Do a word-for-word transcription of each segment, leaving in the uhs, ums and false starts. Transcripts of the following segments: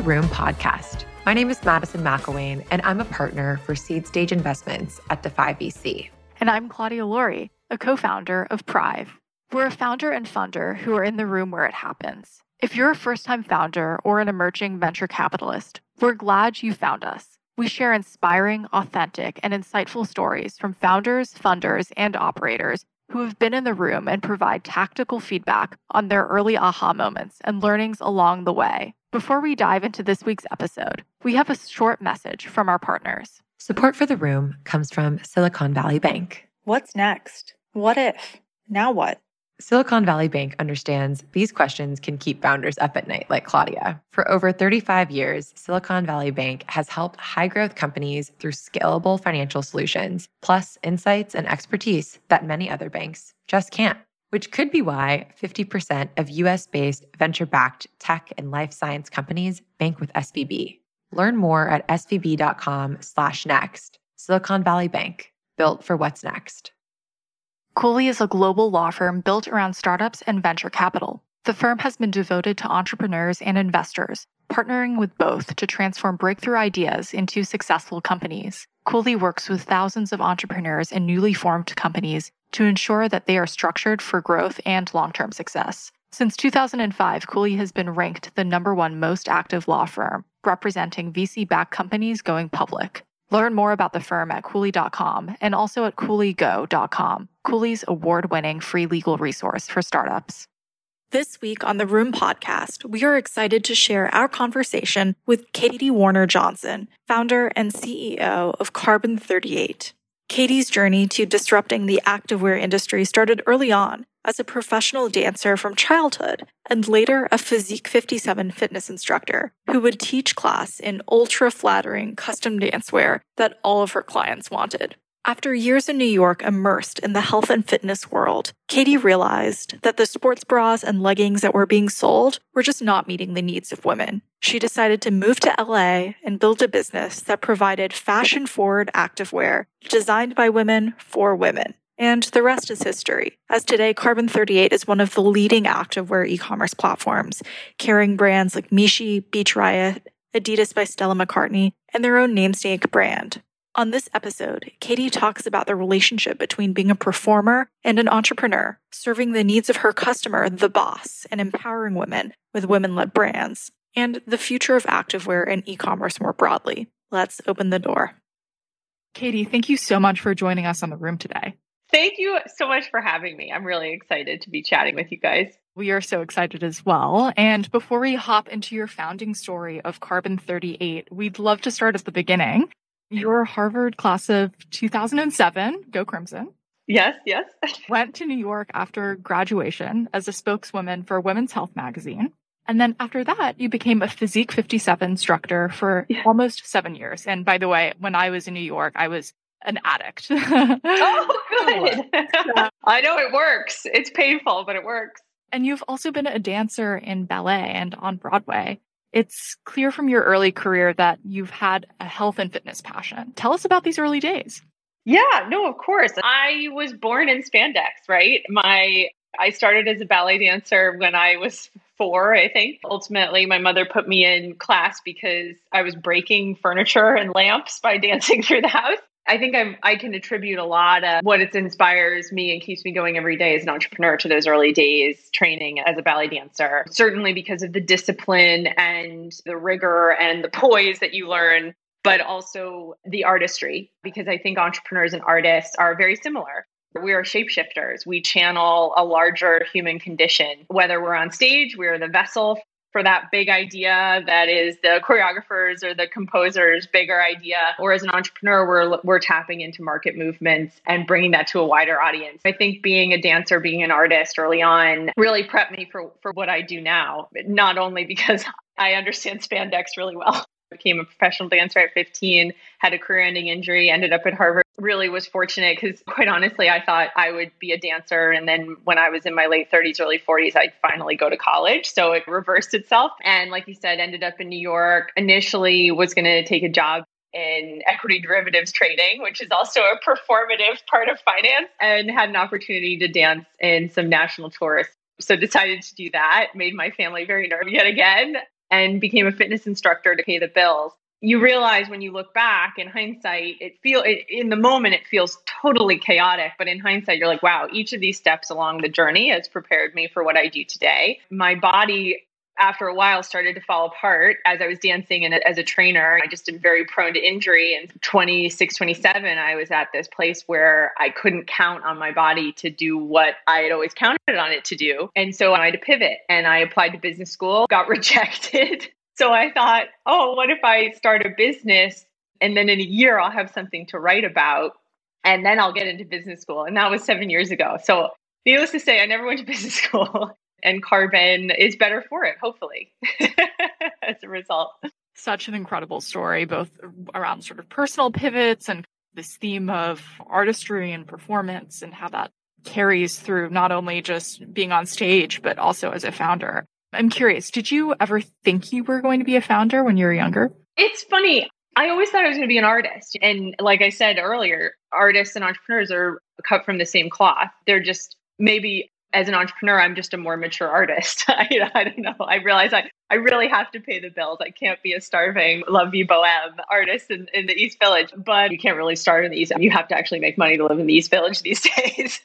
Room podcast. My name is Madison McElwain, and I'm a partner for Seed Stage Investments at Defy V C. And I'm Claudia Laurie, a co-founder of Prive. We're a founder and funder who are in the room where it happens. If you're a first-time founder or an emerging venture capitalist, we're glad you found us. We share inspiring, authentic, and insightful stories from founders, funders, and operators who have been in the room and provide tactical feedback on their early aha moments and learnings along the way. Before we dive into this week's episode, we have a short message from our partners. Support for The Room comes from Silicon Valley Bank. What's next? What if? Now what? Silicon Valley Bank understands these questions can keep founders up at night, like Claudia. For over thirty-five years, Silicon Valley Bank has helped high-growth companies through scalable financial solutions, plus insights and expertise that many other banks just can't, which could be why fifty percent of U S-based venture-backed tech and life science companies bank with S V B. Learn more at svb.com slash next. Silicon Valley Bank, built for what's next. Cooley is a global law firm built around startups and venture capital. The firm has been devoted to entrepreneurs and investors, partnering with both to transform breakthrough ideas into successful companies. Cooley works with thousands of entrepreneurs and newly formed companies to ensure that they are structured for growth and long-term success. Since two thousand five, Cooley has been ranked the number one most active law firm, representing V C-backed companies going public. Learn more about the firm at Cooley dot com and also at Cooley Go dot com, Cooley's award-winning free legal resource for startups. This week on the Room podcast, we are excited to share our conversation with Katie Warner Johnson, founder and C E O of Carbon thirty-eight. Katie's journey to disrupting the activewear industry started early on as a professional dancer from childhood and later a Physique fifty-seven fitness instructor who would teach class in ultra-flattering custom dancewear that all of her clients wanted. After years in New York immersed in the health and fitness world, Katie realized that the sports bras and leggings that were being sold were just not meeting the needs of women. She decided to move to L A and build a business that provided fashion-forward activewear designed by women for women. And the rest is history, as today Carbon thirty-eight is one of the leading activewear e-commerce platforms, carrying brands like Mishi, Beach Riot, Adidas by Stella McCartney, and their own namesake brand. On this episode, Katie talks about the relationship between being a performer and an entrepreneur, serving the needs of her customer, the boss, and empowering women with women-led brands, and the future of activewear and e-commerce more broadly. Let's open the door. Katie, thank you so much for joining us on The Room today. Thank you so much for having me. I'm really excited to be chatting with you guys. We are so excited as well. And before we hop into your founding story of Carbon thirty-eight, we'd love to start at the beginning. You're a Harvard class of two thousand seven, go Crimson. Yes, yes. Went to New York after graduation as a spokeswoman for Women's Health magazine. And then after that, you became a Physique fifty-seven instructor for yeah. almost seven years. And by the way, when I was in New York, I was an addict. Oh, good. Yeah. I know it works. It's painful, but it works. And you've also been a dancer in ballet and on Broadway. It's clear from your early career that you've had a health and fitness passion. Tell us about these early days. Yeah, no, of course. I was born in spandex, right? My I started as a ballet dancer when I was four, I think. Ultimately, my mother put me in class because I was breaking furniture and lamps by dancing through the house. I think I'm, I can attribute a lot of what it inspires me and keeps me going every day as an entrepreneur to those early days training as a ballet dancer. Certainly because of the discipline and the rigor and the poise that you learn, but also the artistry, because I think entrepreneurs and artists are very similar. We are shapeshifters. We channel a larger human condition. Whether we're on stage, we're the vessel for that big idea that is the choreographers or the composer's bigger idea. Or as an entrepreneur, we're we're tapping into market movements and bringing that to a wider audience. I think being a dancer, being an artist early on really prepped me for, for what I do now, not only because I understand spandex really well. I became a professional dancer at fifteen, had a career-ending injury, ended up at Harvard. Really was fortunate because quite honestly, I thought I would be a dancer. And then when I was in my late thirties, early forties, I'd finally go to college. So it reversed itself. And like you said, ended up in New York. Initially was going to take a job in equity derivatives trading, which is also a performative part of finance, and had an opportunity to dance in some national tours. So decided to do that, made my family very nervous yet again. and became a fitness instructor to pay the bills. You realize when you look back in hindsight, it feel it, in the moment, it feels totally chaotic. But in hindsight, you're like, wow, each of these steps along the journey has prepared me for what I do today. My body, after a while, started to fall apart as I was dancing and as a trainer. I just am very prone to injury. And twenty-six, twenty-seven, I was at this place where I couldn't count on my body to do what I had always counted on it to do. And so I had to pivot, and I applied to business school, got rejected. So I thought, oh, what if I start a business and then in a year I'll have something to write about and then I'll get into business school. And that was seven years ago. So needless to say, I never went to business school, and Carbon is better for it, hopefully, as a result. Such an incredible story, both around sort of personal pivots and this theme of artistry and performance and how that carries through not only just being on stage, but also as a founder. I'm curious, did you ever think you were going to be a founder when you were younger? It's funny. I always thought I was going to be an artist. And like I said earlier, artists and entrepreneurs are cut from the same cloth. They're just, maybe as an entrepreneur, I'm just a more mature artist. I, I don't know. I realize I, I really have to pay the bills. I can't be a starving La Vie Boheme artist in, in the East Village, but you can't really start in the East. You have to actually make money to live in the East Village these days.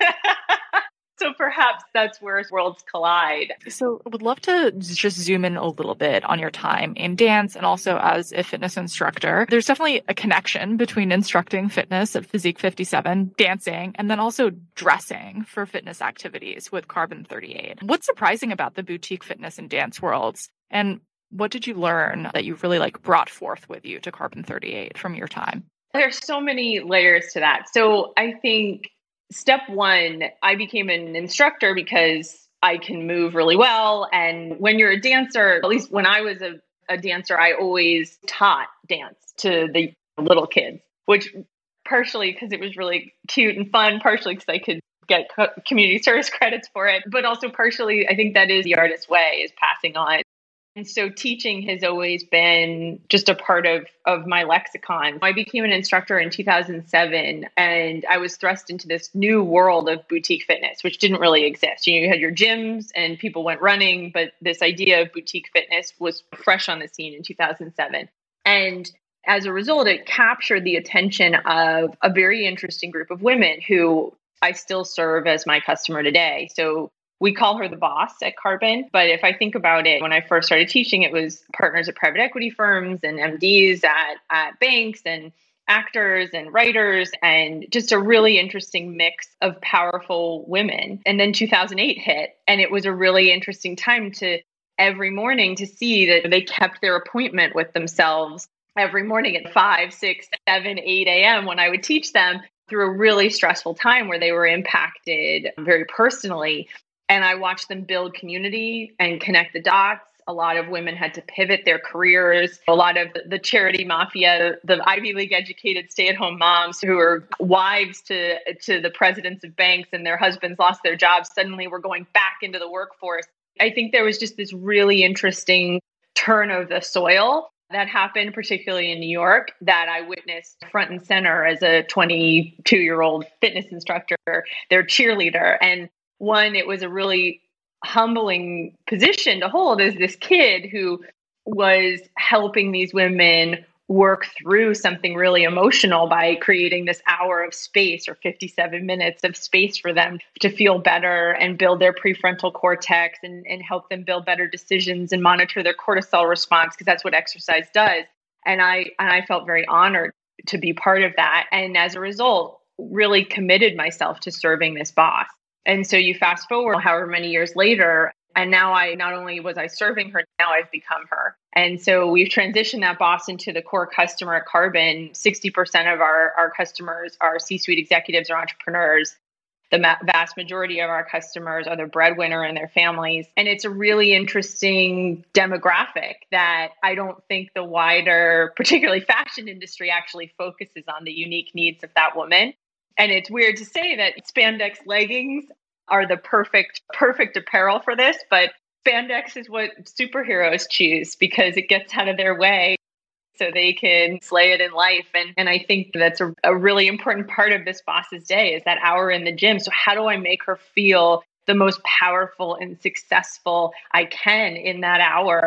So perhaps that's where worlds collide. So I would love to just zoom in a little bit on your time in dance and also as a fitness instructor. There's definitely a connection between instructing fitness at Physique fifty-seven, dancing, and then also dressing for fitness activities with Carbon thirty-eight. What's surprising about the boutique fitness and dance worlds? And what did you learn that you really like brought forth with you to Carbon thirty-eight from your time? There's so many layers to that. So I think step one, I became an instructor because I can move really well. And when you're a dancer, at least when I was a, a dancer, I always taught dance to the little kids, which partially because it was really cute and fun, partially because I could get co- community service credits for it, but also partially, I think that is the artist's way, is passing on. And so teaching has always been just a part of, of my lexicon. I became an instructor in two thousand seven, and I was thrust into this new world of boutique fitness, which didn't really exist. You know, you had your gyms and people went running, but this idea of boutique fitness was fresh on the scene in two thousand seven. And as a result, it captured the attention of a very interesting group of women who I still serve as my customer today. So we call her the boss at Carbon. But if I think about it, when I first started teaching, it was partners at private equity firms and M Ds at, at banks and actors and writers, and just a really interesting mix of powerful women. And then two thousand eight hit, and it was a really interesting time to every morning to see that they kept their appointment with themselves every morning at five, six, seven, eight a.m. when I would teach them through a really stressful time where they were impacted very personally. And I watched them build community and connect the dots. A lot of women had to pivot their careers. A lot of the charity mafia, the Ivy League educated stay-at-home moms who are wives to, to the presidents of banks and their husbands lost their jobs, suddenly were going back into the workforce. I think there was just this really interesting turn of the soil that happened, particularly in New York, that I witnessed front and center as a twenty-two-year-old fitness instructor, their cheerleader. And one, it was a really humbling position to hold as this kid who was helping these women work through something really emotional by creating this hour of space or fifty-seven minutes of space for them to feel better and build their prefrontal cortex and, and help them build better decisions and monitor their cortisol response, because that's what exercise does. And I, and I felt very honored to be part of that. And as a result, really committed myself to serving this boss. And so you fast forward however many years later, and now I not only was I serving her, now I've become her. And so we've transitioned that boss into the core customer at Carbon. sixty percent of our, our customers are C-suite executives or entrepreneurs. The ma- vast majority of our customers are the breadwinner and their families. And it's a really interesting demographic that I don't think the wider, particularly fashion industry, actually focuses on the unique needs of that woman. And it's weird to say that spandex leggings are the perfect, perfect apparel for this, but spandex is what superheroes choose because it gets out of their way so they can slay it in life. And, and I think that's a, a really important part of this boss's day is that hour in the gym. So how do I make her feel the most powerful and successful I can in that hour?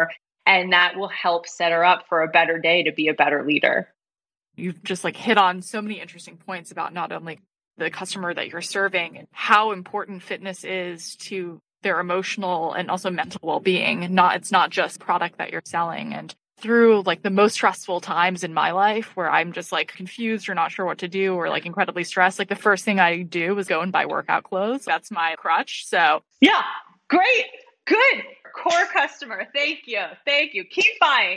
And that will help set her up for a better day to be a better leader. You've just like hit on so many interesting points about not only the customer that you're serving and how important fitness is to their emotional and also mental well-being. Not, it's not just product that you're selling. And through like the most stressful times in my life where I'm just like confused or not sure what to do or like incredibly stressed, like the first thing I do is go and buy workout clothes. That's my crutch. So yeah, great. Good. Core customer. Thank you. Thank you. Keep buying.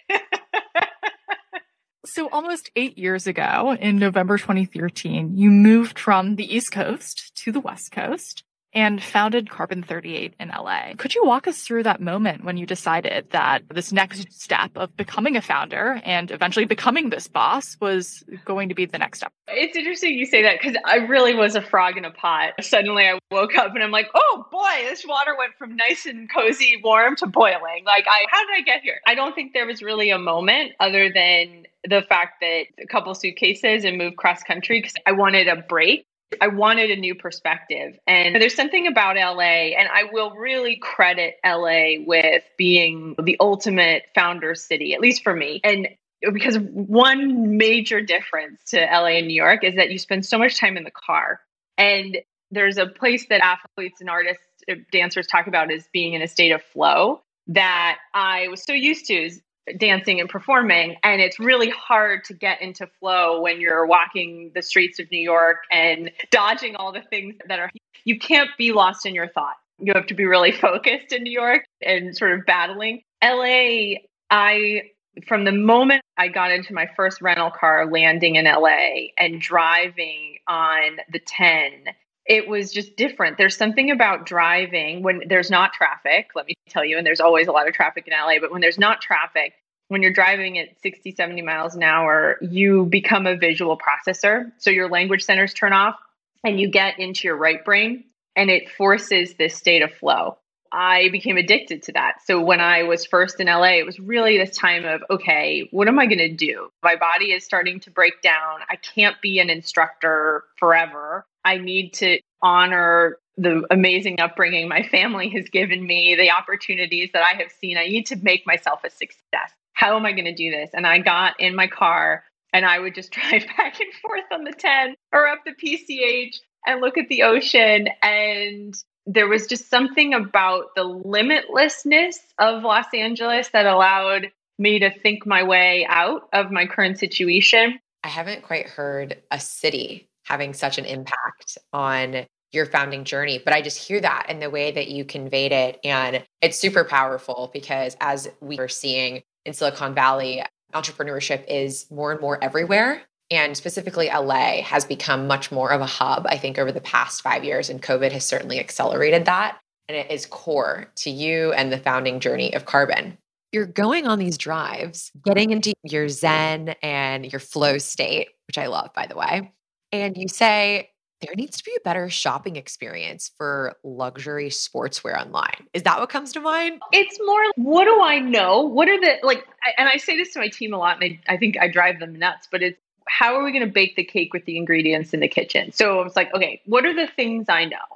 So almost eight years ago, in November twenty thirteen, you moved from the East Coast to the West Coast and founded Carbon thirty-eight in L A. Could you walk us through that moment when you decided that this next step of becoming a founder and eventually becoming this boss was going to be the next step? It's interesting you say that because I really was a frog in a pot. Suddenly I woke up and I'm like, oh boy, this water went from nice and cozy, warm to boiling. Like, I, how did I get here? I don't think there was really a moment other than the fact that a couple suitcases and moved cross country because I wanted a break. I wanted a new perspective. And there's something about L A, and I will really credit L A with being the ultimate founder city, at least for me. And because one major difference to L A and New York is that you spend so much time in the car. And there's a place that athletes and artists, dancers talk about as being in a state of flow that I was so used to is dancing and performing. And it's really hard to get into flow when you're walking the streets of New York and dodging all the things that are, you can't be lost in your thought. You have to be really focused in New York and sort of battling. L A, I, from the moment I got into my first rental car landing in L A and driving on the ten, it was just different. There's something about driving when there's not traffic, let me tell you, and there's always a lot of traffic in L A, but when there's not traffic, when you're driving at sixty, seventy miles an hour, you become a visual processor. So your language centers turn off and you get into your right brain and it forces this state of flow. I became addicted to that. So when I was first in L A, it was really this time of, okay, what am I going to do? My body is starting to break down. I can't be an instructor forever. I need to honor the amazing upbringing my family has given me, the opportunities that I have seen. I need to make myself a success. How am I going to do this? And I got in my car and I would just drive back and forth on the ten or up the P C H and look at the ocean. And there was just something about the limitlessness of Los Angeles that allowed me to think my way out of my current situation. I haven't quite heard a city having such an impact on your founding journey, but I just hear that in the way that you conveyed it. And it's super powerful because as we are seeing in Silicon Valley, entrepreneurship is more and more everywhere. And specifically L A has become much more of a hub, I think, over the past five years. And COVID has certainly accelerated that. And it is core to you and the founding journey of Carbon. You're going on these drives, getting into your zen and your flow state, which I love, by the way. And you say, there needs to be a better shopping experience for luxury sportswear online. Is that what comes to mind? It's more, what do I know? What are the, like, I, and I say this to my team a lot, and I, I think I drive them nuts, but it's, how are we going to bake the cake with the ingredients in the kitchen? So it's like, okay, what are the things I know?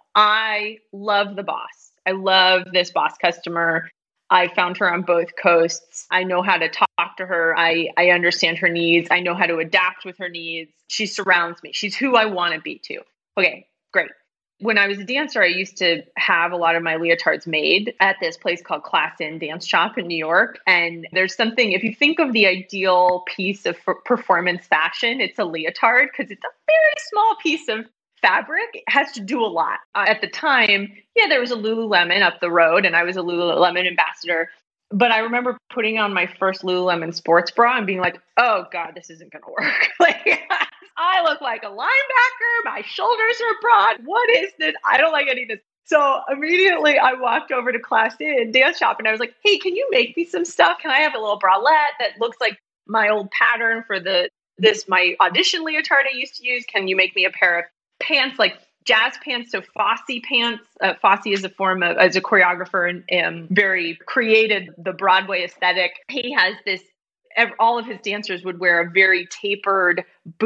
I love the boss. I love this boss customer. I found her on both coasts. I know how to talk to her. I, I understand her needs. I know how to adapt with her needs. She surrounds me. She's who I want to be too. Okay, great. When I was a dancer, I used to have a lot of my leotards made at this place called Class In Dance Shop in New York. And there's something, if you think of the ideal piece of f- performance fashion, it's a leotard because it's a very small piece of fabric. It has to do a lot. Uh, at the time, yeah, there was a Lululemon up the road and I was a Lululemon ambassador. But I remember putting on my first Lululemon sports bra and being like, oh God, this isn't going to work. Like, I look like a linebacker. My shoulders are broad. What is this? I don't like any of this. So immediately I walked over to Class In Dance Shop and I was like, hey, can you make me some stuff? Can I have a little bralette that looks like my old pattern for the this my audition leotard I used to use? Can you make me a pair of pants, like jazz pants, so Fosse pants? Uh, Fosse is a form of, as a choreographer and, and very created the Broadway aesthetic. He has this, all of his dancers would wear a very tapered boot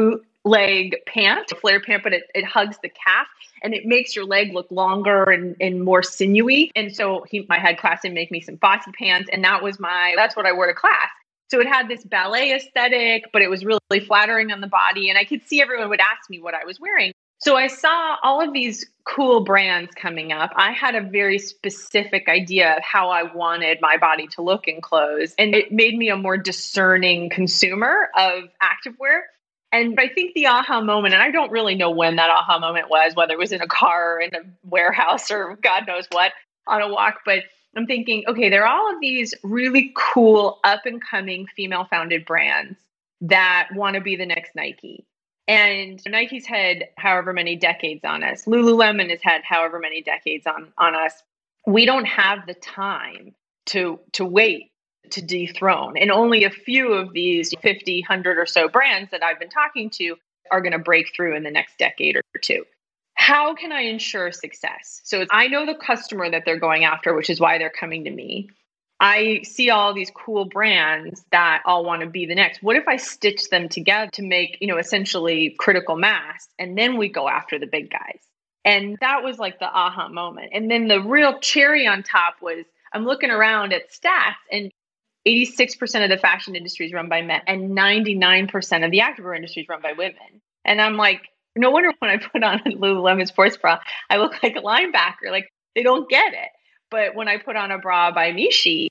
leg pant, a flare pant, but it, it hugs the calf and it makes your leg look longer and, and more sinewy. And so he, I had class and make me some bossy pants. And that was my, that's what I wore to class. So it had this ballet aesthetic, but it was really flattering on the body. And I could see everyone would ask me what I was wearing. So I saw all of these cool brands coming up. I had a very specific idea of how I wanted my body to look in clothes. And it made me a more discerning consumer of activewear. And I think the aha moment, and I don't really know when that aha moment was, whether it was in a car, or in a warehouse, or God knows what, on a walk, but I'm thinking, okay, there are all of these really cool up and coming female founded brands that want to be the next Nike. And Nike's had however many decades on us. Lululemon has had however many decades on, on us. We don't have the time to, to wait to dethrone. And only a few of these fifty, one hundred or so brands that I've been talking to are going to break through in the next decade or two. How can I ensure success? So I know the customer that they're going after, which is why they're coming to me. I see all these cool brands that all want to be the next. What if I stitch them together to make, you know, essentially critical mass, and then we go after the big guys? And that was like the aha moment. And then the real cherry on top was I'm looking around at stats, and eighty-six percent of the fashion industry is run by men, and ninety-nine percent of the activewear industry is run by women. And I'm like, no wonder when I put on a Lululemon sports bra, I look like a linebacker. Like, they don't get it. But when I put on a bra by Mishi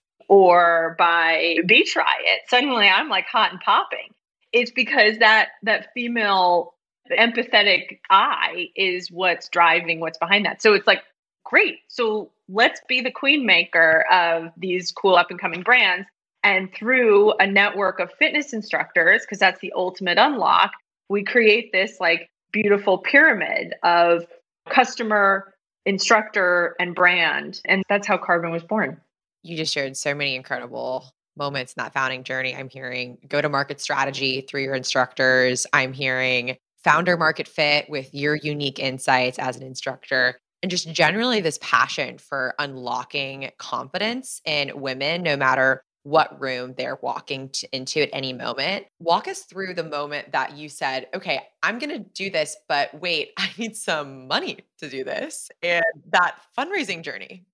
or by Beach Riot, suddenly I'm like hot and popping. It's because that that female empathetic eye is what's driving what's behind that. So it's like, great. So let's be the queen maker of these cool up and coming brands. And through a network of fitness instructors, because that's the ultimate unlock, we create this like beautiful pyramid of customer, instructor, and brand. And that's how Carbon was born. You just shared so many incredible moments in that founding journey. I'm hearing go-to-market strategy through your instructors. I'm hearing founder market fit with your unique insights as an instructor, and just generally this passion for unlocking confidence in women, no matter what room they're walking to, into at any moment. Walk us through the moment that you said, okay, I'm going to do this, but wait, I need some money to do this. And that fundraising journey.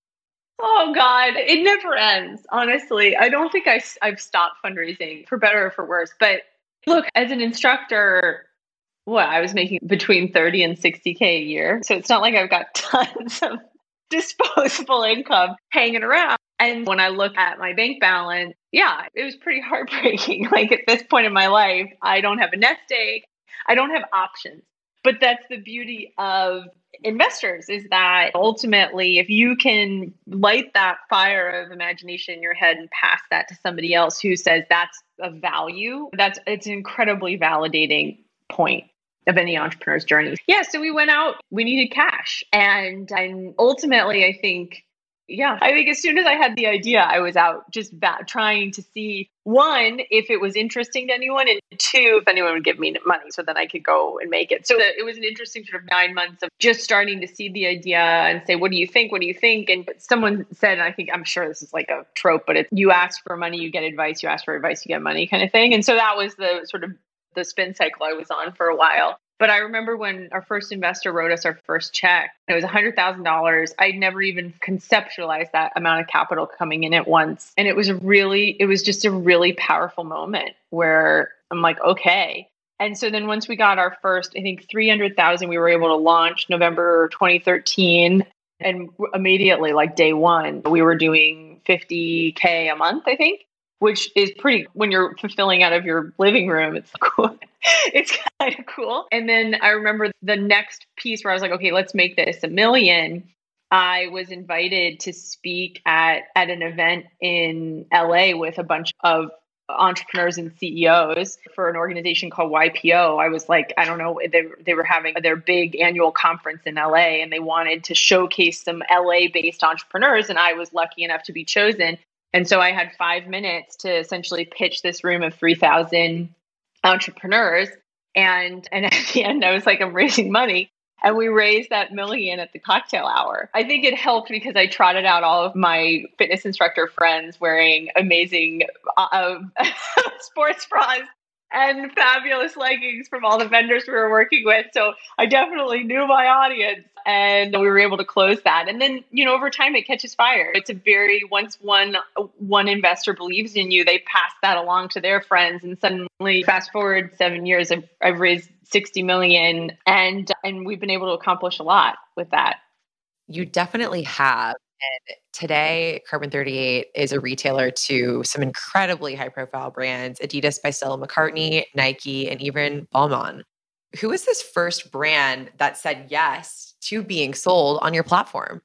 Oh God, it never ends. Honestly, I don't think I, I've stopped fundraising, for better or for worse. But look, as an instructor, what I was making between thirty and sixty K a year. So it's not like I've got tons of disposable income hanging around. And when I look at my bank balance, yeah, it was pretty heartbreaking. Like, at this point in my life, I don't have a nest egg. I don't have options. But that's the beauty of investors, is that ultimately, if you can light that fire of imagination in your head and pass that to somebody else who says that's of value, that's it's an incredibly validating point of any entrepreneur's journey. Yeah, so we went out, we needed cash. And, and ultimately, I think, yeah, I think as soon as I had the idea, I was out just ba- trying to see, one, if it was interesting to anyone, and two, if anyone would give me money so that I could go and make it. So that it was an interesting sort of nine months of just starting to see the idea and say, what do you think? What do you think? And someone said, and I think, I'm sure this is like a trope, but it's, you ask for money, you get advice, you ask for advice, you get money kind of thing. And so that was the sort of the spin cycle I was on for a while. But I remember when our first investor wrote us our first check, it was one hundred thousand dollars. I'd never even conceptualized that amount of capital coming in at once. And it was a really, it was just a really powerful moment where I'm like, okay. And so then once we got our first, I think three hundred thousand, we were able to launch November twenty thirteen. And immediately, like day one, we were doing fifty K a month, I think, which is pretty, when you're fulfilling out of your living room, it's cool. It's kind of cool. And then I remember the next piece where I was like, okay, let's make this a million. I was invited to speak at, at an event in L A with a bunch of entrepreneurs and C E Os for an organization called Y P O. I was like, I don't know, they, they were having their big annual conference in L A, and they wanted to showcase some L A-based entrepreneurs. And I was lucky enough to be chosen. And so I had five minutes to essentially pitch this room of three thousand entrepreneurs. And, and at the end, I was like, I'm raising money. And we raised that million at the cocktail hour. I think it helped because I trotted out all of my fitness instructor friends wearing amazing uh, sports bras and fabulous leggings from all the vendors we were working with. So I definitely knew my audience and we were able to close that. And then, you know, over time it catches fire. It's a very, once one, one investor believes in you, they pass that along to their friends. And suddenly fast forward seven years, I've, I've raised sixty million and, and we've been able to accomplish a lot with that. You definitely have. And today, Carbon thirty-eight is a retailer to some incredibly high-profile brands, Adidas by Stella McCartney, Nike, and even Balmain. Who is this first brand that said yes to being sold on your platform?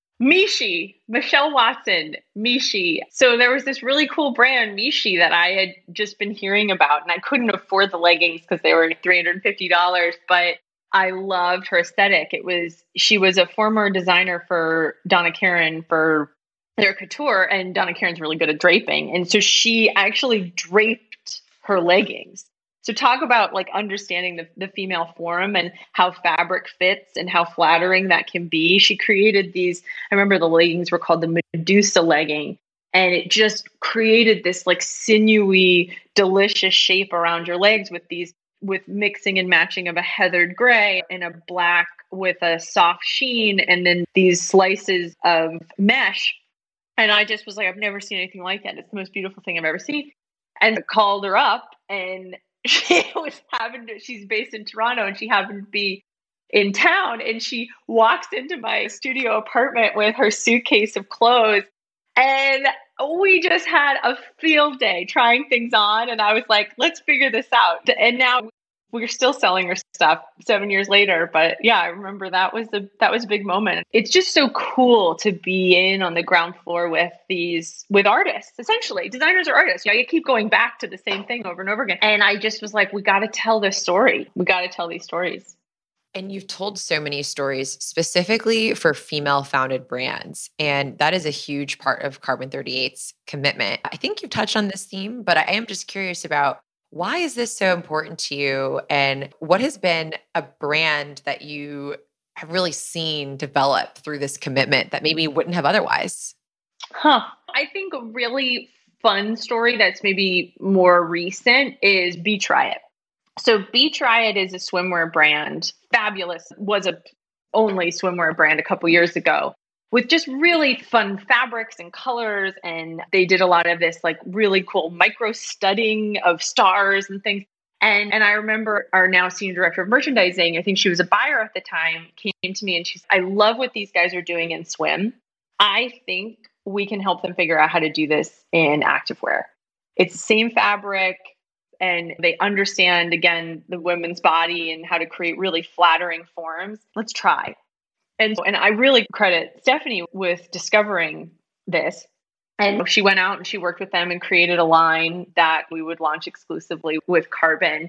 Mishi, Michelle Watson, Mishi. So there was this really cool brand, Mishi, that I had just been hearing about, and I couldn't afford the leggings because they were three hundred fifty dollars, but I loved her aesthetic. It was, she was a former designer for Donna Karan for their couture, and Donna Karan's really good at draping. And so she actually draped her leggings. So talk about like understanding the, the female form and how fabric fits and how flattering that can be. She created these, I remember the leggings were called the Medusa legging. And it just created this like sinewy, delicious shape around your legs with these with mixing and matching of a heathered gray and a black with a soft sheen, and then these slices of mesh. And I just was like, I've never seen anything like that. It's the most beautiful thing I've ever seen. And I called her up, and she was having to, she's based in Toronto, and she happened to be in town. And she walks into my studio apartment with her suitcase of clothes. And we just had a field day trying things on. And I was like, let's figure this out. And now we're still selling her stuff seven years later. But yeah, I remember that was the, that was a big moment. It's just so cool to be in on the ground floor with these, with artists, essentially. Designers are artists. You know, you keep going back to the same thing over and over again. And I just was like, we got to tell this story. We got to tell these stories. And you've told so many stories specifically for female-founded brands. And that is a huge part of Carbon thirty-eight's commitment. I think you've touched on this theme, but I am just curious about why is this so important to you? And what has been a brand that you have really seen develop through this commitment that maybe wouldn't have otherwise? Huh. I think a really fun story that's maybe more recent is Beach Riot. So Beach Riot is a swimwear brand, fabulous, was a only swimwear brand a couple years ago with just really fun fabrics and colors. And they did a lot of this like really cool micro studding of stars and things. And and I remember our now senior director of merchandising, I think she was a buyer at the time, came to me and she's, I love what these guys are doing in swim. I think we can help them figure out how to do this in activewear. It's the same fabric. And they understand, again, the women's body and how to create really flattering forms. Let's try. And, and I really credit Stephanie with discovering this. And she went out and she worked with them and created a line that we would launch exclusively with Carbon.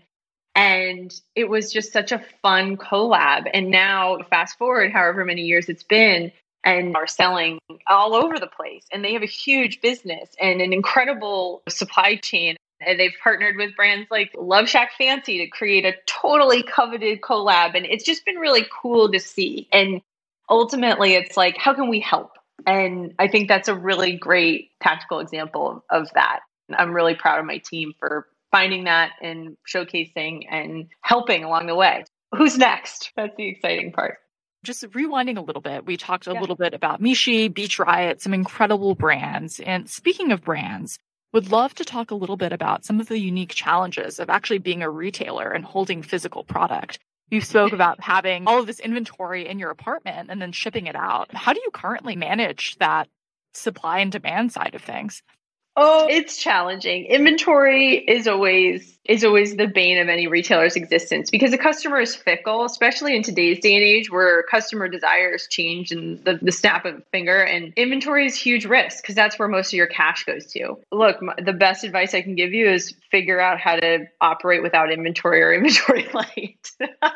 And it was just such a fun collab. And now, fast forward however many years it's been, and are selling all over the place. And they have a huge business and an incredible supply chain. And they've partnered with brands like Love Shack Fancy to create a totally coveted collab. And it's just been really cool to see. And ultimately, it's like, how can we help? And I think that's a really great tactical example of, of that. I'm really proud of my team for finding that and showcasing and helping along the way. Who's next? That's the exciting part. Just rewinding a little bit, we talked a yeah. little bit about Mishi, Beach Riot, some incredible brands. And speaking of brands, would love to talk a little bit about some of the unique challenges of actually being a retailer and holding physical product. You spoke about having all of this inventory in your apartment and then shipping it out. How do you currently manage that supply and demand side of things? Oh, it's challenging. Inventory is always is always the bane of any retailer's existence because the customer is fickle, especially in today's day and age where customer desires change in the, the snap of a finger. And inventory is huge risk because that's where most of your cash goes to. Look, my, the best advice I can give you is figure out how to operate without inventory or inventory light.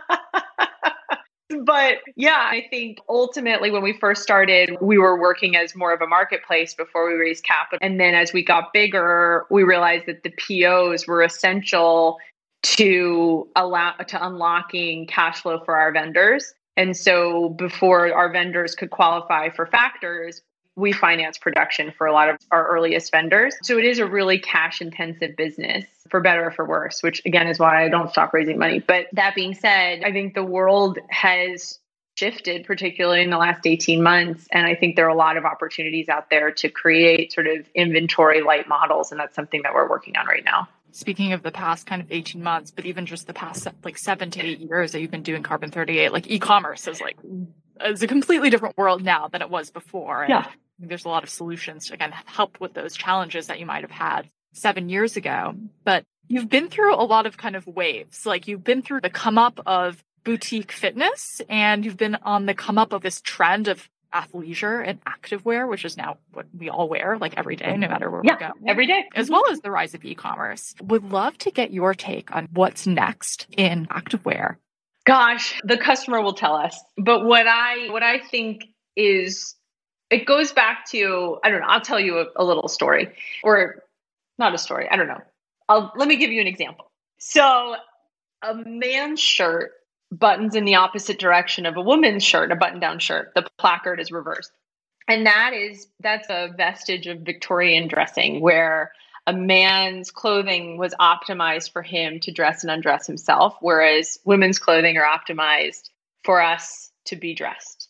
But yeah, I think ultimately when we first started, we were working as more of a marketplace before we raised capital. And then as we got bigger, we realized that the P Os were essential to allow to unlocking cash flow for our vendors. And so before our vendors could qualify for factors, we finance production for a lot of our earliest vendors. So it is a really cash intensive business, for better or for worse, which again is why I don't stop raising money. But that being said, I think the world has shifted, particularly in the last eighteen months. And I think there are a lot of opportunities out there to create sort of inventory light models. And that's something that we're working on right now. Speaking of the past kind of eighteen months, but even just the past like seven to eight years that you've been doing Carbon thirty-eight, like e-commerce is like, it's a completely different world now than it was before. And yeah. There's a lot of solutions to again help with those challenges that you might have had seven years ago. But you've been through a lot of kind of waves. Like you've been through the come up of boutique fitness, and you've been on the come up of this trend of athleisure and activewear, which is now what we all wear like every day, no matter where yeah, we go. Every day. As well as the rise of e-commerce. Would love to get your take on what's next in activewear. Gosh, the customer will tell us. But what I what I think is, it goes back to, I don't know, I'll tell you a, a little story, or not a story. I don't know. I'll let me give you an example. So a man's shirt buttons in the opposite direction of a woman's shirt, a button-down shirt. The placard is reversed. And that is, that's a vestige of Victorian dressing, where a man's clothing was optimized for him to dress and undress himself, whereas women's clothing are optimized for us to be dressed.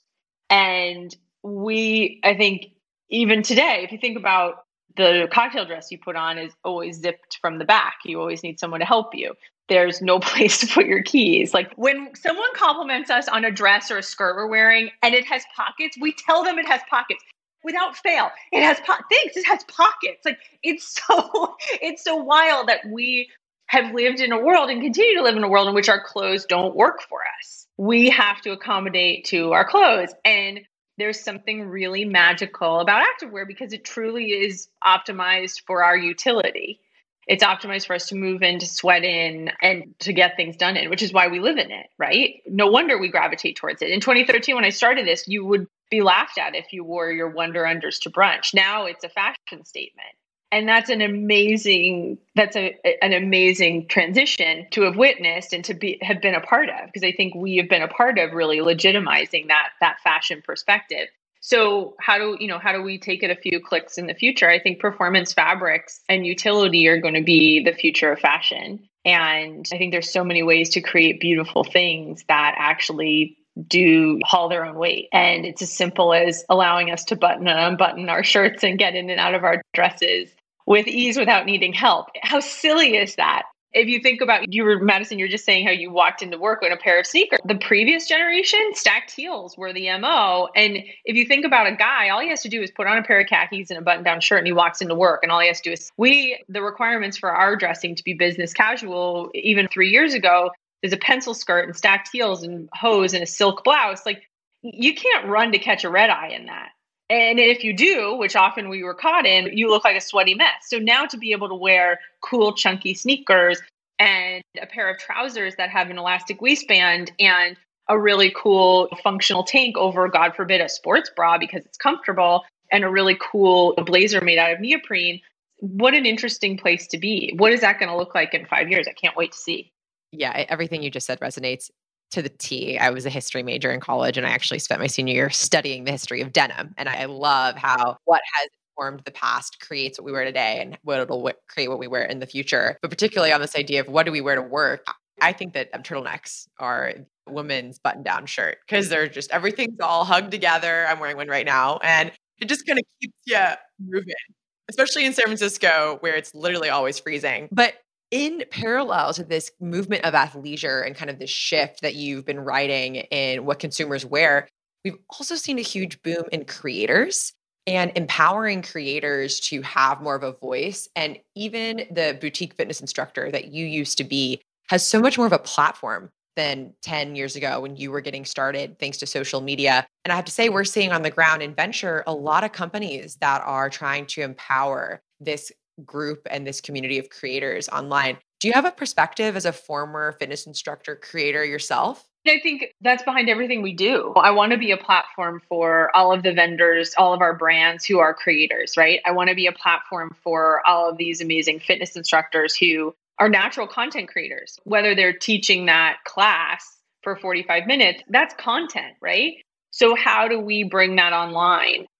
And we, I think, even today, if you think about the cocktail dress you put on is always zipped from the back. You always need someone to help you. There's no place to put your keys. Like when someone compliments us on a dress or a skirt we're wearing and it has pockets, we tell them it has pockets without fail. It has po- thanks. It has pockets. Like it's so, it's so wild that we have lived in a world and continue to live in a world in which our clothes don't work for us. We have to accommodate to our clothes. And there's something really magical about activewear because it truly is optimized for our utility. It's optimized for us to move in, to sweat in, and to get things done in, which is why we live in it, right? No wonder we gravitate towards it. In twenty thirteen, when I started this, you would be laughed at if you wore your Wonder Unders to brunch. Now it's a fashion statement. And that's an amazing, that's a, an amazing transition to have witnessed and to be, have been a part of, because I think we have been a part of really legitimizing that, that fashion perspective. So how do, you know, how do we take it a few clicks in the future? I think performance fabrics and utility are going to be the future of fashion. And I think there's so many ways to create beautiful things that actually do haul their own weight. And it's as simple as allowing us to button and unbutton our shirts and get in and out of our dresses with ease without needing help. How silly is that? If you think about, you were, Madison, you're just saying how you walked into work in a pair of sneakers. The previous generation, stacked heels were the M O. And if you think about a guy, all he has to do is put on a pair of khakis and a button-down shirt and he walks into work. And all he has to do is, we, the requirements for our dressing to be business casual, even three years ago, there's a pencil skirt and stacked heels and hose and a silk blouse. Like you can't run to catch a red eye in that. And if you do, which often we were caught in, you look like a sweaty mess. So now to be able to wear cool, chunky sneakers and a pair of trousers that have an elastic waistband and a really cool functional tank over, God forbid, a sports bra because it's comfortable, and a really cool blazer made out of neoprene, what an interesting place to be. What is that going to look like in five years? I can't wait to see. Yeah, everything you just said resonates to the T. I was a history major in college, and I actually spent my senior year studying the history of denim. And I love how what has formed the past creates what we wear today and what it'll w- create what we wear in the future. But particularly on this idea of what do we wear to work, I think that um, turtlenecks are a woman's button-down shirt because they're just, everything's all hugged together. I'm wearing one right now. And it just kind of keeps you moving, especially in San Francisco where it's literally always freezing. But in parallel to this movement of athleisure and kind of this shift that you've been writing in what consumers wear, we've also seen a huge boom in creators and empowering creators to have more of a voice. And even the boutique fitness instructor that you used to be has so much more of a platform than ten years ago when you were getting started, thanks to social media. And I have to say, we're seeing on the ground in venture a lot of companies that are trying to empower this group and this community of creators online. Do you have a perspective as a former fitness instructor creator yourself? I think that's behind everything we do. I want to be a platform for all of the vendors, all of our brands who are creators, right? I want to be a platform for all of these amazing fitness instructors who are natural content creators, whether they're teaching that class for forty-five minutes, that's content, right? So how do we bring that online?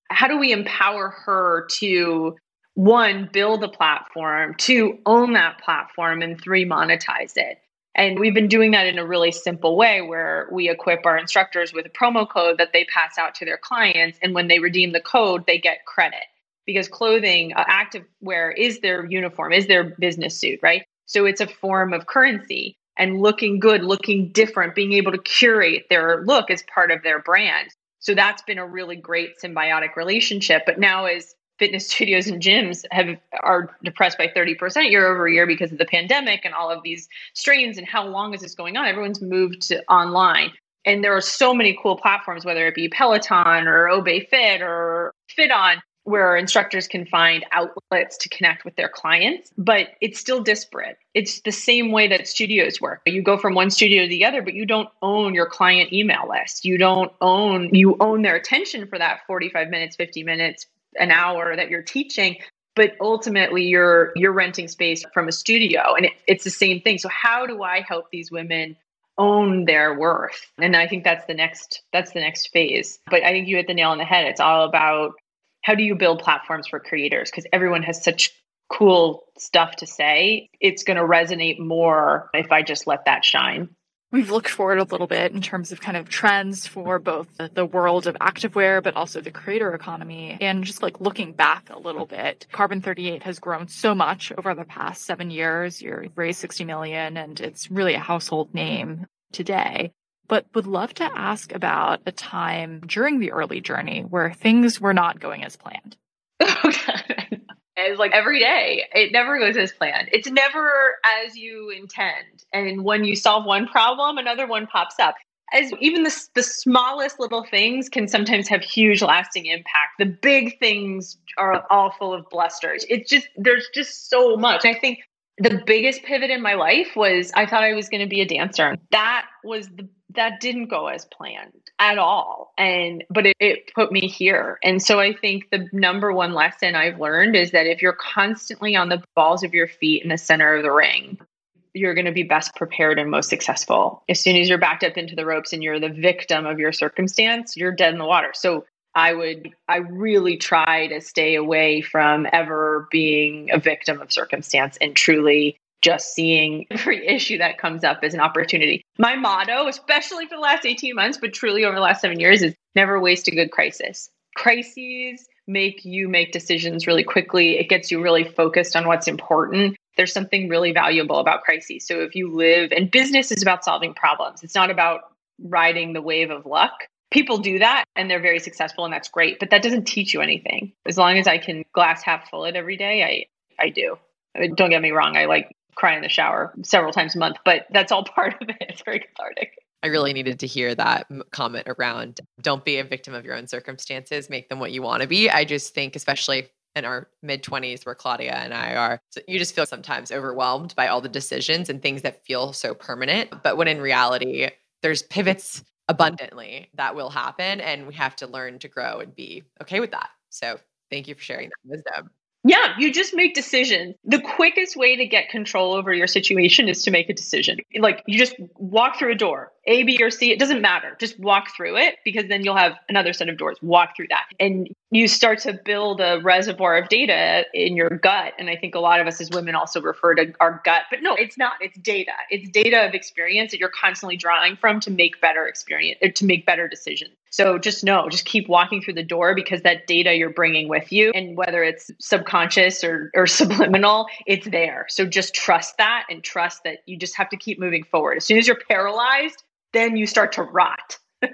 how do we empower her to, one, build a platform, two, own that platform, and three, monetize it. And we've been doing that in a really simple way where we equip our instructors with a promo code that they pass out to their clients. And when they redeem the code, they get credit because clothing, uh, activewear is their uniform, is their business suit, right? So it's a form of currency, and looking good, looking different, being able to curate their look as part of their brand. So that's been a really great symbiotic relationship. But now as fitness studios and gyms have are depressed by thirty percent year over year because of the pandemic and all of these strains and how long is this going on, everyone's moved to online. And there are so many cool platforms, whether it be Peloton or Obey Fit or FitOn, where instructors can find outlets to connect with their clients, but it's still disparate. It's the same way that studios work. You go from one studio to the other, but you don't own your client email list. You don't own, you own their attention for that forty-five minutes, fifty minutes, an hour that you're teaching, but ultimately you're you're renting space from a studio, and it, it's the same thing. So how do I help these women own their worth? And I think that's the next that's the next phase. But I think you hit the nail on the head. It's all about how do you build platforms for creators? Because everyone has such cool stuff to say. It's going to resonate more if I just let that shine. We've looked forward a little bit in terms of kind of trends for both the, the world of activewear, but also the creator economy. And just like looking back a little bit, Carbon thirty-eight has grown so much over the past seven years. You've raised sixty million dollars, and it's really a household name today. But would love to ask about a time during the early journey where things were not going as planned. Oh, God. It's like every day, it never goes as planned. It's never as you intend. And when you solve one problem, another one pops up. As even the, the smallest little things can sometimes have huge lasting impact. The big things are all full of blusters. It's just, there's just so much. I think the biggest pivot in my life was I thought I was going to be a dancer. That was the that didn't go as planned at all. And, but it, it put me here. And so I think the number one lesson I've learned is that if you're constantly on the balls of your feet in the center of the ring, you're going to be best prepared and most successful. As soon as you're backed up into the ropes and you're the victim of your circumstance, you're dead in the water. So I would, I really try to stay away from ever being a victim of circumstance and truly just seeing every issue that comes up as an opportunity. My motto, especially for the last eighteen months, but truly over the last seven years, is never waste a good crisis. Crises make you make decisions really quickly. It gets you really focused on what's important. There's something really valuable about crises. So if you live, and business is about solving problems. It's not about riding the wave of luck. People do that and they're very successful, and that's great, but that doesn't teach you anything. As long as I can glass half full it every day, I, I do. I mean, don't get me wrong. I like cry in the shower several times a month, but that's all part of it. It's very cathartic. I really needed to hear that comment around don't be a victim of your own circumstances, make them what you want to be. I just think, especially in our mid twenties where Claudia and I are, so you just feel sometimes overwhelmed by all the decisions and things that feel so permanent. But when in reality, there's pivots abundantly that will happen, and we have to learn to grow and be okay with that. So thank you for sharing that wisdom. Yeah, you just make decisions. The quickest way to get control over your situation is to make a decision. Like you just walk through a door, A, B, or C. It doesn't matter. Just walk through it, because then you'll have another set of doors. Walk through that. And you start to build a reservoir of data in your gut. And I think a lot of us as women also refer to our gut, but no, it's not. It's data. It's data of experience that you're constantly drawing from to make better experience, to make better decisions. So just know, just keep walking through the door, because that data you're bringing with you, and whether it's subconscious or, or subliminal, it's there. So just trust that, and trust that you just have to keep moving forward. As soon as you're paralyzed, then you start to rot.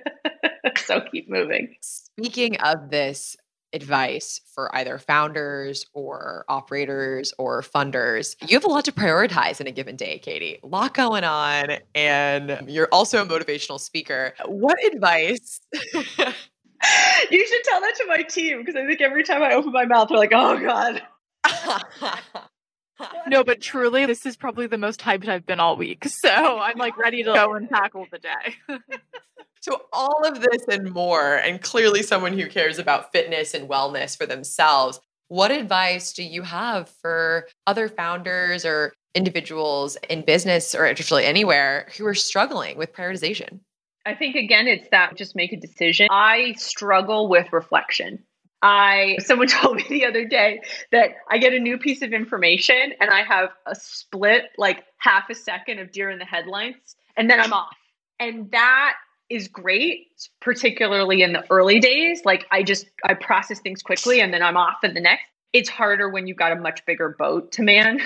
So keep moving. Speaking of this advice for either founders or operators or funders, you have a lot to prioritize in a given day, Katie. A lot going on, and you're also a motivational speaker. What advice? You should tell that to my team, because I think every time I open my mouth, they're like, oh God. No, but truly, this is probably the most hyped I've been all week. So I'm like ready to go and tackle the day. So all of this and more, and clearly someone who cares about fitness and wellness for themselves, what advice do you have for other founders or individuals in business or actually anywhere who are struggling with prioritization? I think, again, it's that just make a decision. I struggle with reflection. I, someone told me the other day that I get a new piece of information and I have a split, like half a second of deer in the headlights, and then I'm off. And that is great, particularly in the early days. Like I just, I process things quickly and then I'm off in the next. It's harder when you've got a much bigger boat to man.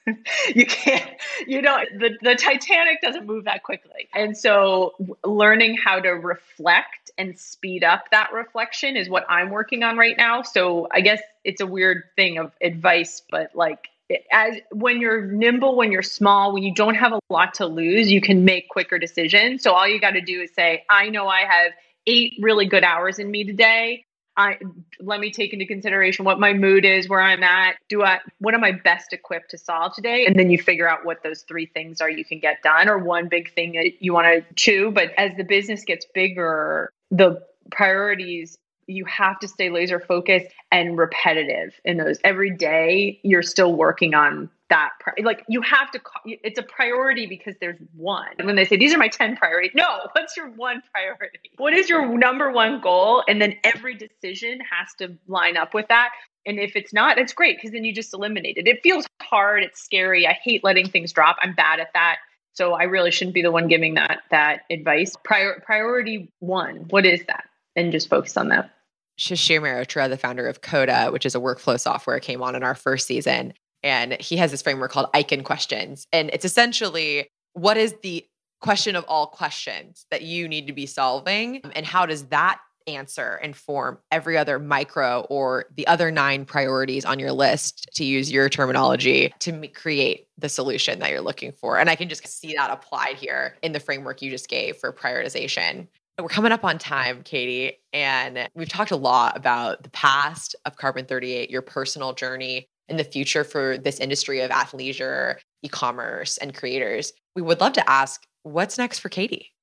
You can't, you know, the, the Titanic doesn't move that quickly. And so learning how to reflect and speed up that reflection is what I'm working on right now. So I guess it's a weird thing of advice, but like as when you're nimble, when you're small, when you don't have a lot to lose, you can make quicker decisions. So all you got to do is say, I know I have eight really good hours in me today. I let me take into consideration what my mood is, where I'm at. Do I, what am I best equipped to solve today? And then you figure out what those three things are you can get done, or one big thing that you want to chew. But as the business gets bigger, the priorities, you have to stay laser focused and repetitive in those. Every day, you're still working on that. Like you have to, it's a priority because there's one. And when they say, these are my ten priorities, no, what's your one priority? What is your number one goal? And then every decision has to line up with that. And if it's not, it's great because then you just eliminate it. It feels hard. It's scary. I hate letting things drop. I'm bad at that. So I really shouldn't be the one giving that, that advice. Prior, priority one, what is that? And just focus on that. Shishir Mehrotra, the founder of Coda, which is a workflow software, came on in our first season. And he has this framework called Icon questions. And it's essentially, what is the question of all questions that you need to be solving? And how does that answer inform every other micro or the other nine priorities on your list, to use your terminology, to m- create the solution that you're looking for? And I can just see that applied here in the framework you just gave for prioritization. We're coming up on time, Katie, and we've talked a lot about the past of Carbon thirty-eight, your personal journey, and the future for this industry of athleisure, e-commerce, and creators. We would love to ask, what's next for Katie?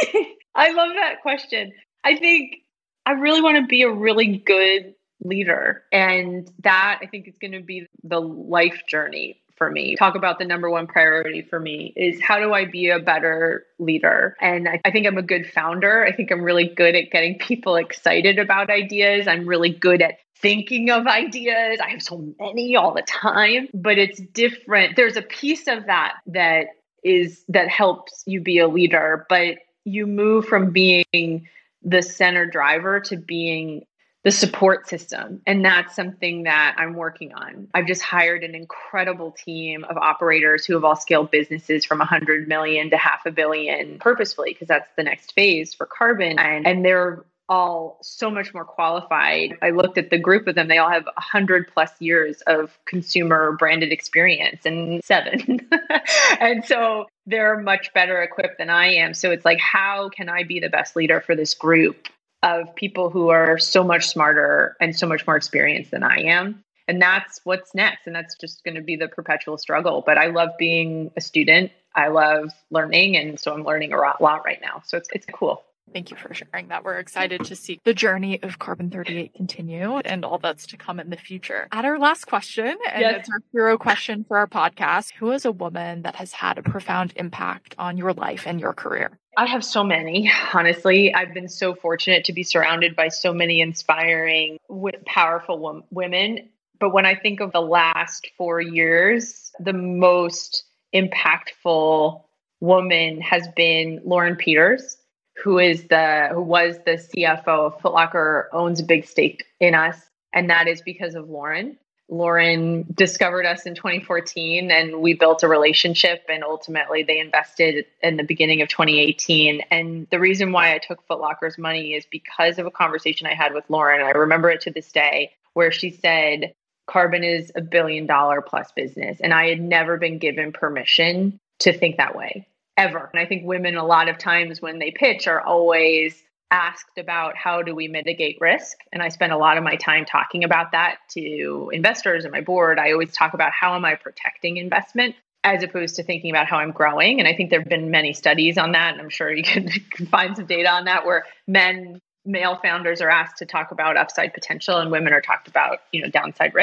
I love that question. I think I really want to be a really good leader. And that, I think, is going to be the life journey for me. Talk about the number one priority for me is, how do I be a better leader? And I, I think I'm a good founder. I think I'm really good at getting people excited about ideas. I'm really good at thinking of ideas. I have so many all the time, but it's different. There's a piece of that that is that helps you be a leader, but you move from being the center driver to being the support system. And that's something that I'm working on. I've just hired an incredible team of operators who have all scaled businesses from one hundred million to half a billion purposefully, because that's the next phase for Carbon. And, and they're all so much more qualified. I looked at the group of them. They all have one hundred plus years of consumer branded experience, and seven. And so they're much better equipped than I am. So it's like, how can I be the best leader for this group of people who are so much smarter and so much more experienced than I am? And that's what's next. And that's just going to be the perpetual struggle. But I love being a student. I love learning. And so I'm learning a lot right now. So it's it's cool. Thank you for sharing that. We're excited to see the journey of Carbon thirty-eight continue and all that's to come in the future. At our last question, and yes, it's our hero question for our podcast, who is a woman that has had a profound impact on your life and your career? I have so many, honestly. I've been so fortunate to be surrounded by so many inspiring, powerful w- women. But when I think of the last four years, the most impactful woman has been Lauren Peters, who is the who was the C F O of Foot Locker, owns a big stake in us. And that is because of Lauren. Lauren discovered us in twenty fourteen, and we built a relationship, and ultimately they invested in the beginning of twenty eighteen. And the reason why I took Foot Locker's money is because of a conversation I had with Lauren. I remember it to this day, where she said, Carbon is a billion dollar plus business. And I had never been given permission to think that way, ever. And I think women, a lot of times when they pitch, are always asked about, how do we mitigate risk? And I spend a lot of my time talking about that to investors and my board. I always talk about, how am I protecting investment, as opposed to thinking about how I'm growing. And I think there have been many studies on that, and I'm sure you can find some data on that, where men, male founders are asked to talk about upside potential, and women are talked about, you know, downside risk.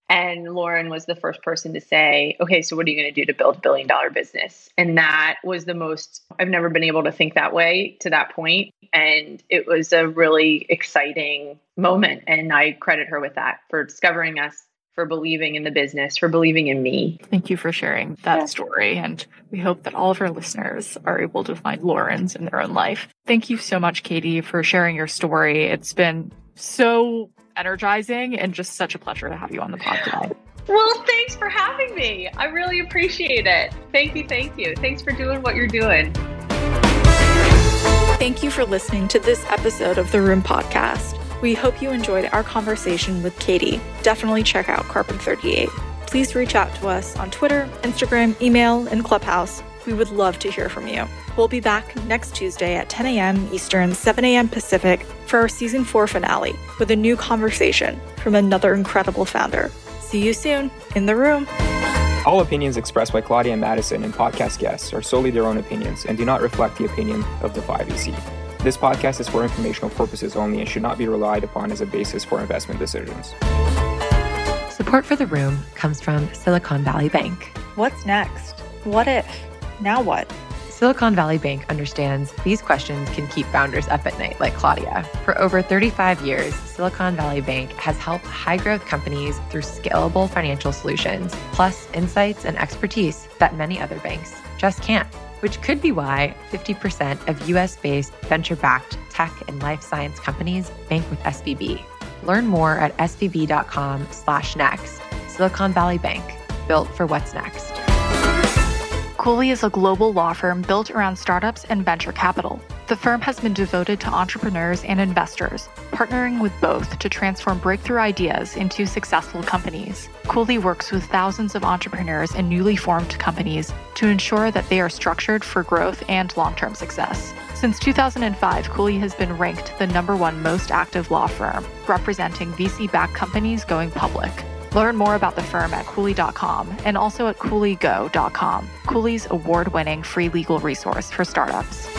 And Lauren was the first person to say, okay, so what are you going to do to build a billion dollar business? And that was the most, I've never been able to think that way to that point. And it was a really exciting moment. And I credit her with that, for discovering us, for believing in the business, for believing in me. Thank you for sharing that yeah. story. And we hope that all of our listeners are able to find Lauren's in their own life. Thank you so much, Katie, for sharing your story. It's been so energizing and just such a pleasure to have you on the pod today. Well, thanks for having me. I really appreciate it. Thank you. Thank you. Thanks for doing what you're doing. Thank you for listening to this episode of The Room Podcast. We hope you enjoyed our conversation with Katie. Definitely check out Carbon thirty-eight. Please reach out to us on Twitter, Instagram, email, and Clubhouse. We would love to hear from you. We'll be back next Tuesday at ten a.m. Eastern, seven a.m. Pacific for our season four finale with a new conversation from another incredible founder. See you soon in the room. All opinions expressed by Claudia and Madison and podcast guests are solely their own opinions and do not reflect the opinion of the five E C. This podcast is for informational purposes only and should not be relied upon as a basis for investment decisions. Support for The Room comes from Silicon Valley Bank. What's next? What if? Now what? Silicon Valley Bank understands these questions can keep founders up at night, like Claudia. For over thirty-five years, Silicon Valley Bank has helped high-growth companies through scalable financial solutions, plus insights and expertise that many other banks just can't, which could be why fifty percent of U S-based venture-backed tech and life science companies bank with S V B. Learn more at svb.com slash next. Silicon Valley Bank, built for what's next. Cooley is a global law firm built around startups and venture capital. The firm has been devoted to entrepreneurs and investors, partnering with both to transform breakthrough ideas into successful companies. Cooley works with thousands of entrepreneurs and newly formed companies to ensure that they are structured for growth and long-term success. Since two thousand five, Cooley has been ranked the number one most active law firm, representing V C-backed companies going public. Learn more about the firm at Cooley dot com and also at Cooley Go dot com, Cooley's award-winning free legal resource for startups.